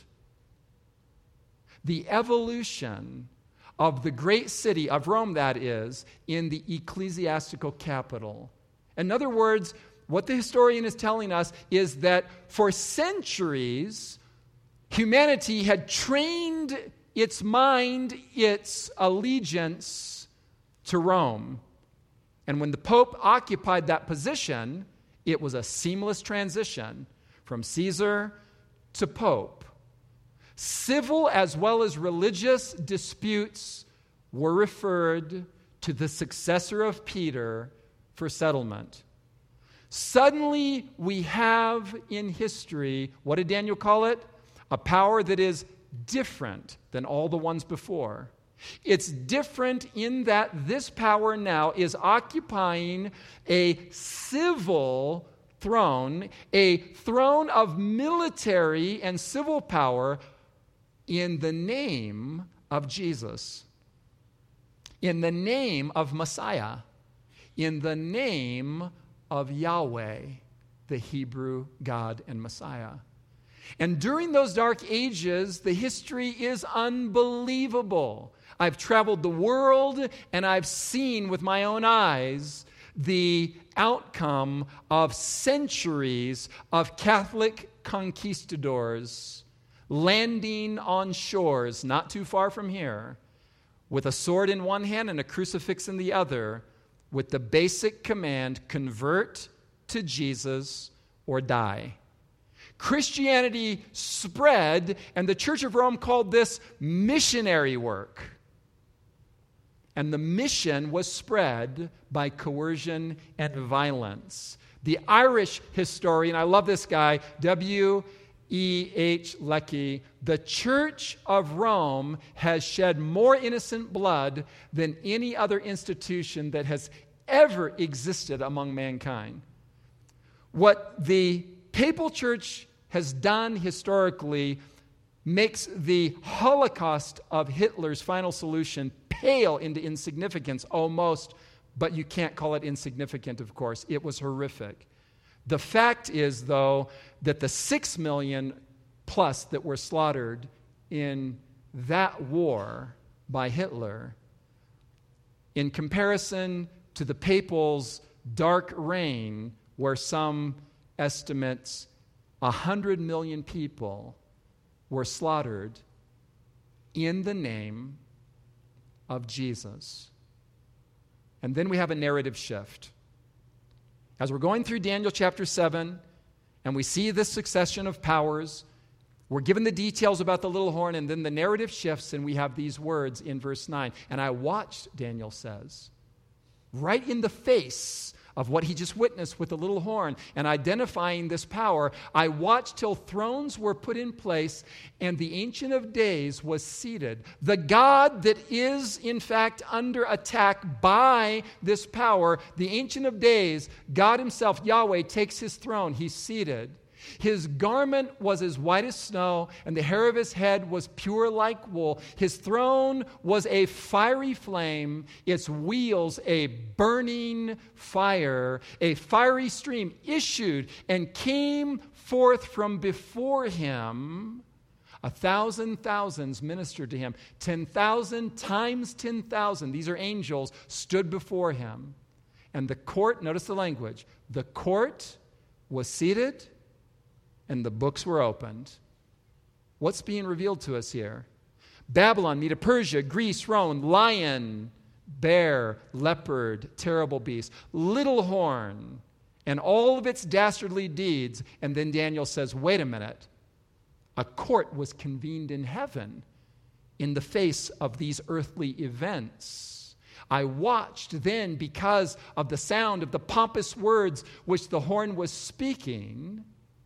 Speaker 2: the evolution of the great city of Rome, that is, in the ecclesiastical capital. In other words, what the historian is telling us is that for centuries, humanity had trained its mind, its allegiance to Rome. And when the Pope occupied that position, it was a seamless transition from Caesar to Pope. Civil as well as religious disputes were referred to the successor of Peter for settlement. Suddenly, we have in history, what did Daniel call it? A power that is different than all the ones before. It's different in that this power now is occupying a civil throne, a throne of military and civil power in the name of Jesus, in the name of Messiah, in the name of Yahweh, the Hebrew God and Messiah. And during those dark ages, the history is unbelievable. I've traveled the world and I've seen with my own eyes the outcome of centuries of Catholic conquistadors landing on shores not too far from here with a sword in one hand and a crucifix in the other, with the basic command, convert to Jesus or die. Christianity spread, and the Church of Rome called this missionary work. And the mission was spread by coercion and violence. The Irish historian, I love this guy, W.E.H. Lecky, the Church of Rome has shed more innocent blood than any other institution that has ever existed among mankind. What the Papal Church has done historically makes the Holocaust of Hitler's final solution pale into insignificance almost, but you can't call it insignificant, of course. It was horrific. The fact is, though, that the 6 million plus that were slaughtered in that war by Hitler, in comparison to the papal's dark reign, where some estimates 100 million people were slaughtered in the name of Jesus. And then we have a narrative shift. As we're going through Daniel chapter 7, and we see this succession of powers, we're given the details about the little horn, and then the narrative shifts, and we have these words in verse 9. And I watched, Daniel says, right in the face of what he just witnessed with the little horn and identifying this power, I watched till thrones were put in place and the Ancient of Days was seated. The God that is, in fact, under attack by this power, the Ancient of Days, God himself, Yahweh, takes his throne. He's seated. His garment was as white as snow, and the hair of his head was pure like wool. His throne was a fiery flame, its wheels a burning fire. A fiery stream issued and came forth from before him. 1,000 thousands ministered to him. 10,000 times 10,000, these are angels, stood before him. And the court, notice the language, the court was seated, and the books were opened. What's being revealed to us here? Babylon, Medo-Persia, Greece, Rome, lion, bear, leopard, terrible beast, little horn, and all of its dastardly deeds. And then Daniel says, wait a minute. A court was convened in heaven in the face of these earthly events. I watched then because of the sound of the pompous words which the horn was speaking.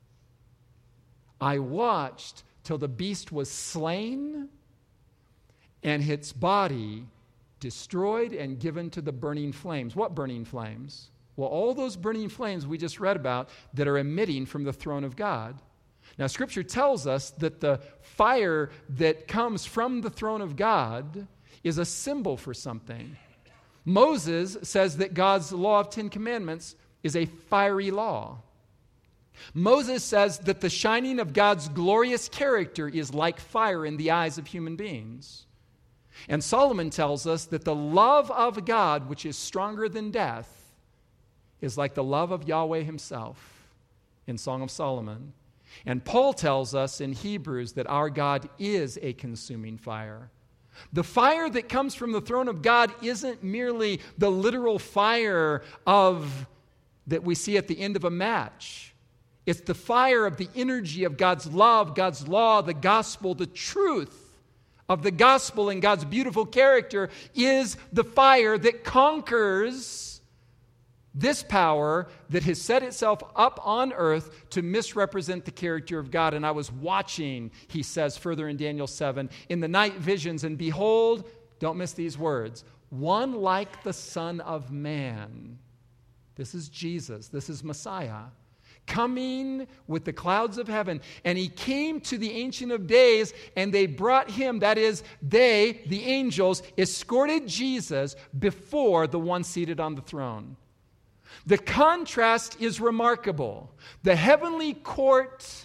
Speaker 2: I watched till the beast was slain and its body destroyed and given to the burning flames. What burning flames? Well, all those burning flames we just read about that are emitting from the throne of God. Now, Scripture tells us that the fire that comes from the throne of God is a symbol for something. Moses says that God's law of 10 commandments is a fiery law. Moses says that the shining of God's glorious character is like fire in the eyes of human beings. And Solomon tells us that the love of God, which is stronger than death, is like the love of Yahweh himself in Song of Solomon. And Paul tells us in Hebrews that our God is a consuming fire. The fire that comes from the throne of God isn't merely the literal fire that we see at the end of a match. It's the fire of the energy of God's love, God's law, the gospel, the truth of the gospel and God's beautiful character is the fire that conquers this power that has set itself up on earth to misrepresent the character of God. And I was watching, he says further in Daniel 7, in the night visions, and behold, don't miss these words, one like the Son of Man. This is Jesus. This is Messiah. Coming with the clouds of heaven. And he came to the Ancient of Days, and they brought him, that is, they, the angels, escorted Jesus before the one seated on the throne. The contrast is remarkable. The heavenly court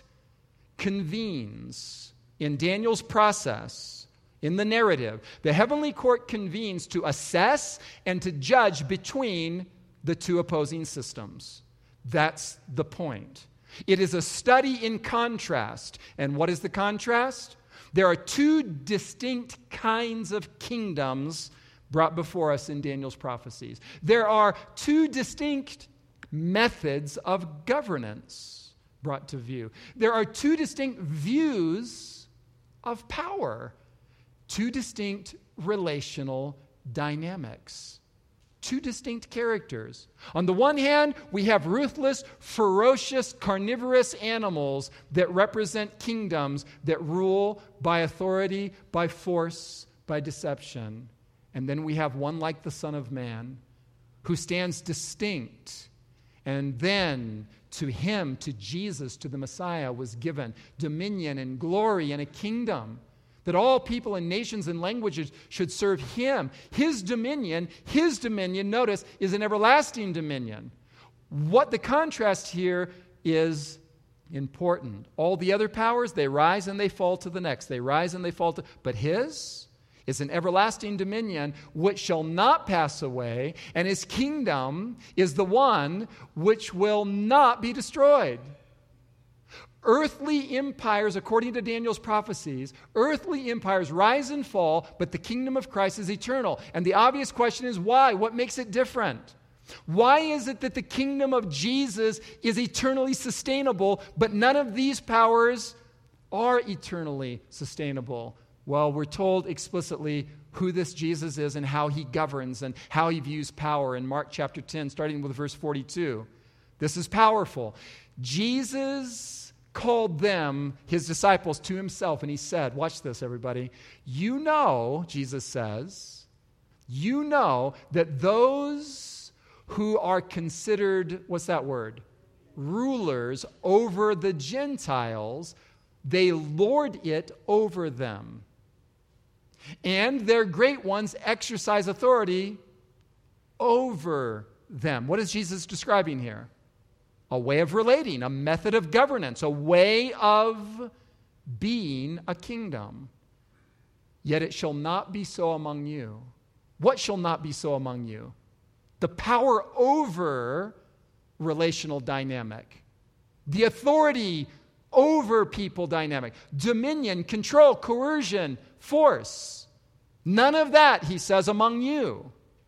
Speaker 2: convenes in Daniel's process, in the narrative. The heavenly court convenes to assess and to judge between the two opposing systems. That's the point. It is a study in contrast. And what is the contrast? There are two distinct kinds of kingdoms brought before us in Daniel's prophecies. There are two distinct methods of governance brought to view. There are two distinct views of power, two distinct relational dynamics, two distinct characters. On the one hand, we have ruthless, ferocious, carnivorous animals that represent kingdoms that rule by authority, by force, by deception. And then we have one like the Son of Man, who stands distinct. And then to him, to Jesus, to the Messiah, was given dominion and glory and a kingdom, that all people and nations and languages should serve him. His dominion, notice, is an everlasting dominion. What the contrast here is important. All the other powers, they rise and they fall to the next. They rise and they fall to, but his is an everlasting dominion which shall not pass away, and his kingdom is the one which will not be destroyed. Earthly empires, according to Daniel's prophecies, earthly empires rise and fall, but the kingdom of Christ is eternal. And the obvious question is why? What makes it different? Why is it that the kingdom of Jesus is eternally sustainable, but none of these powers are eternally sustainable? Well, we're told explicitly who this Jesus is and how he governs and how he views power in Mark chapter 10, starting with verse 42. This is powerful. Jesus called them, his disciples, to himself, and he said, watch this, everybody. You know, Jesus says, you know that those who are considered, what's that word? Rulers over the Gentiles, they lord it over them. And their great ones exercise authority over them. What is Jesus describing here? A way of relating, a method of governance, a way of being a kingdom. Yet it shall not be so among you. What shall not be so among you? The power over relational dynamic. The authority over people dynamic. Dominion, control, coercion, force. None of that, he says, among you.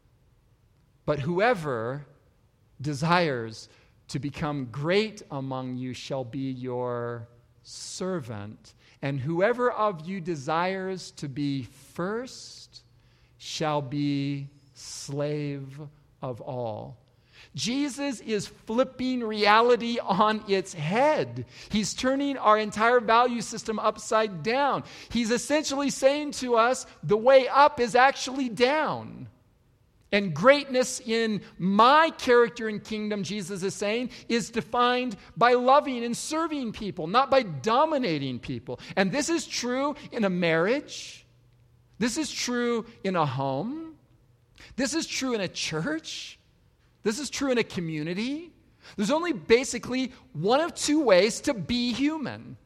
Speaker 2: But whoever desires to become great among you shall be your servant. And whoever of you desires to be first shall be slave of all. Jesus is flipping reality on its head. He's turning our entire value system upside down. He's essentially saying to us, the way up is actually down. And greatness in my character and kingdom, Jesus is saying, is defined by loving and serving people, not by dominating people. And this is true in a marriage. This is true in a home. This is true in a church. This is true in a community. There's only basically one of two ways to be human.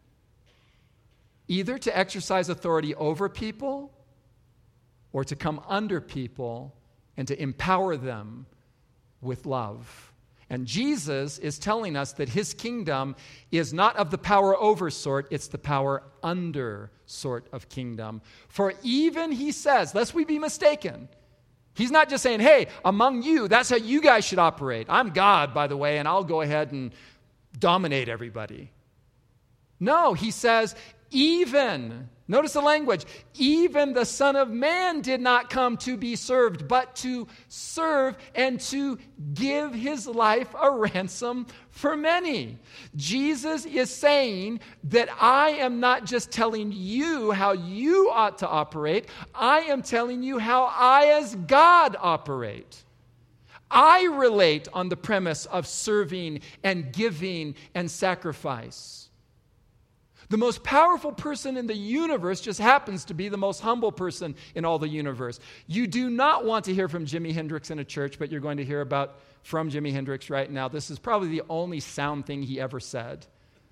Speaker 2: Either to exercise authority over people or to come under people and to empower them with love. And Jesus is telling us that his kingdom is not of the power over sort, it's the power under sort of kingdom. For even, he says, lest we be mistaken, he's not just saying, hey, among you, that's how you guys should operate. I'm God, by the way, and I'll go ahead and dominate everybody. No, he says, even, notice the language, even the Son of Man did not come to be served, but to serve and to give his life a ransom for many. Jesus is saying that I am not just telling you how you ought to operate, I am telling you how I as God operate. I relate on the premise of serving and giving and sacrifice. The most powerful person in the universe just happens to be the most humble person in all the universe. You do not want to hear from Jimi Hendrix in a church, but you're going to hear from Jimi Hendrix right now. This is probably the only sound thing he ever said.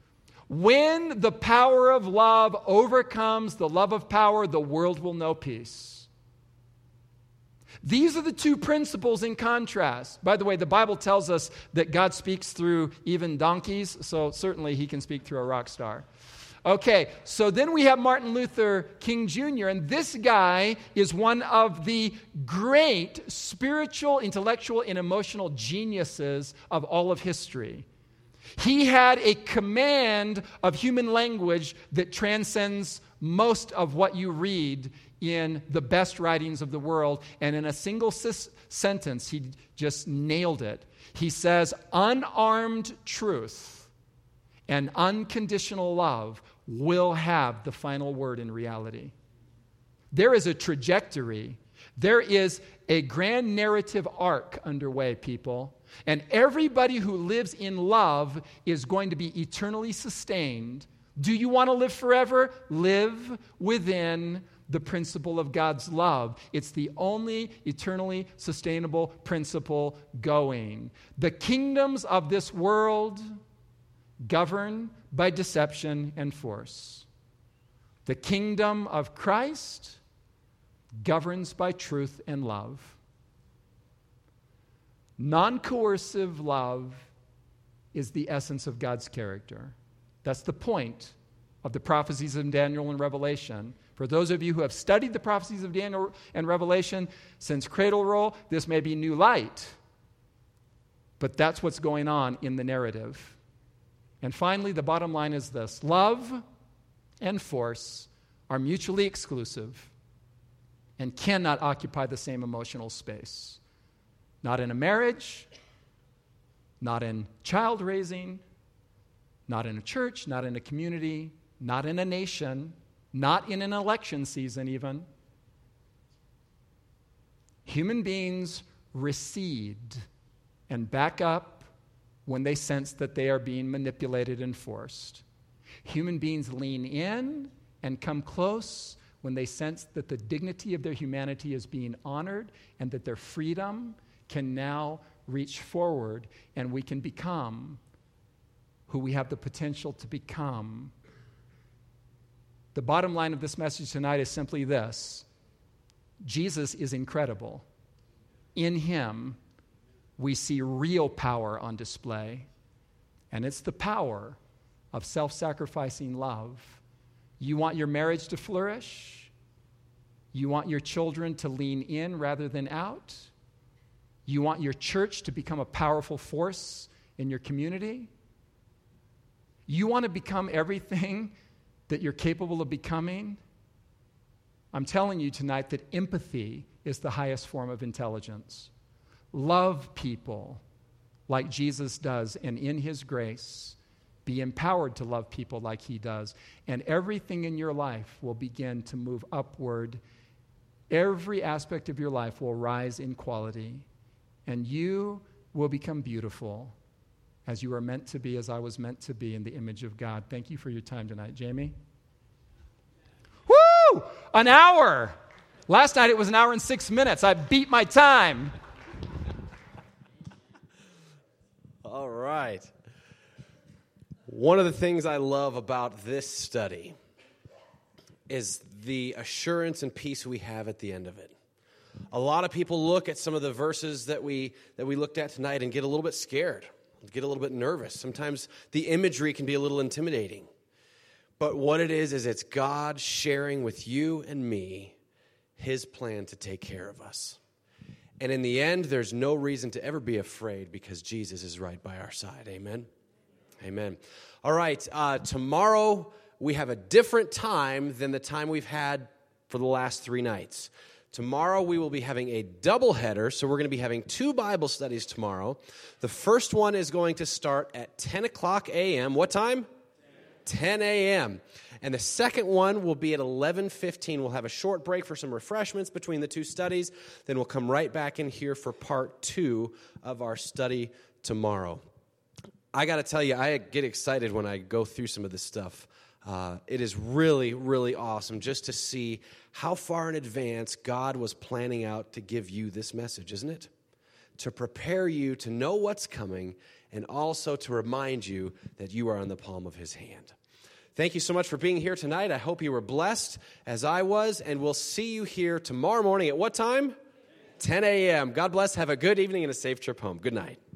Speaker 2: When the power of love overcomes the love of power, the world will know peace. These are the two principles in contrast. By the way, the Bible tells us that God speaks through even donkeys, so certainly he can speak through a rock star. Okay, so then we have Martin Luther King Jr., and this guy is one of the great spiritual, intellectual, and emotional geniuses of all of history. He had a command of human language that transcends most of what you read in the best writings of the world. And in a single sentence, he just nailed it. He says, unarmed truth and unconditional love will have the final word in reality. There is a trajectory. There is a grand narrative arc underway, people. And everybody who lives in love is going to be eternally sustained. Do you want to live forever? Live within the principle of God's love. It's the only eternally sustainable principle going. The kingdoms of this world govern by deception and force. The kingdom of Christ governs by truth and love. Non-coercive love is the essence of God's character. That's the point of the prophecies of Daniel and Revelation. For those of you who have studied the prophecies of Daniel and Revelation since cradle roll, this may be new light. But that's what's going on in the narrative. And finally, the bottom line is this. Love and force are mutually exclusive and cannot occupy the same emotional space. Not in a marriage, not in child raising, not in a church, not in a community, not in a nation, not in an election season even. Human beings recede and back up when they sense that they are being manipulated and forced. Human beings lean in and come close when they sense that the dignity of their humanity is being honored and that their freedom can now reach forward and we can become who we have the potential to become. The bottom line of this message tonight is simply this. Jesus is incredible. In him, we see real power on display, and it's the power of self-sacrificing love. You want your marriage to flourish? You want your children to lean in rather than out? You want your church to become a powerful force in your community? You want to become everything that you're capable of becoming? I'm telling you tonight that empathy is the highest form of intelligence. Love people like Jesus does, and in his grace, be empowered to love people like he does. And everything in your life will begin to move upward. Every aspect of your life will rise in quality. And you will become beautiful as you are meant to be, as I was meant to be in the image of God. Thank you for your time tonight. Jamie? Woo! An hour! Last night it was an hour and 6 minutes. I beat my time.
Speaker 1: All right. One of the things I love about this study is the assurance and peace we have at the end of it. A lot of people look at some of the verses that we looked at tonight and get a little bit scared, get a little bit nervous. Sometimes the imagery can be a little intimidating. But what it is it's God sharing with you and me his plan to take care of us. And in the end, there's no reason to ever be afraid because Jesus is right by our side. Amen? Amen. All right, tomorrow we have a different time than the time we've had for the last 3 nights. Tomorrow we will be having a doubleheader, so we're going to be having 2 Bible studies tomorrow. The first one is going to start at 10 o'clock a.m. What time? 10 a.m. And the second one will be at 11:15. We'll have a short break for some refreshments between the 2 studies. Then we'll come right back in here for part 2 of our study tomorrow. I got to tell you, I get excited when I go through some of this stuff. It is really, really awesome just to see how far in advance God was planning out to give you this message, isn't it? To prepare you to know what's coming and also to remind you that you are on the palm of his hand. Thank you so much for being here tonight. I hope you were blessed as I was, and we'll see you here tomorrow morning at what time? 10 a.m. God bless. Have a good evening and a safe trip home. Good night.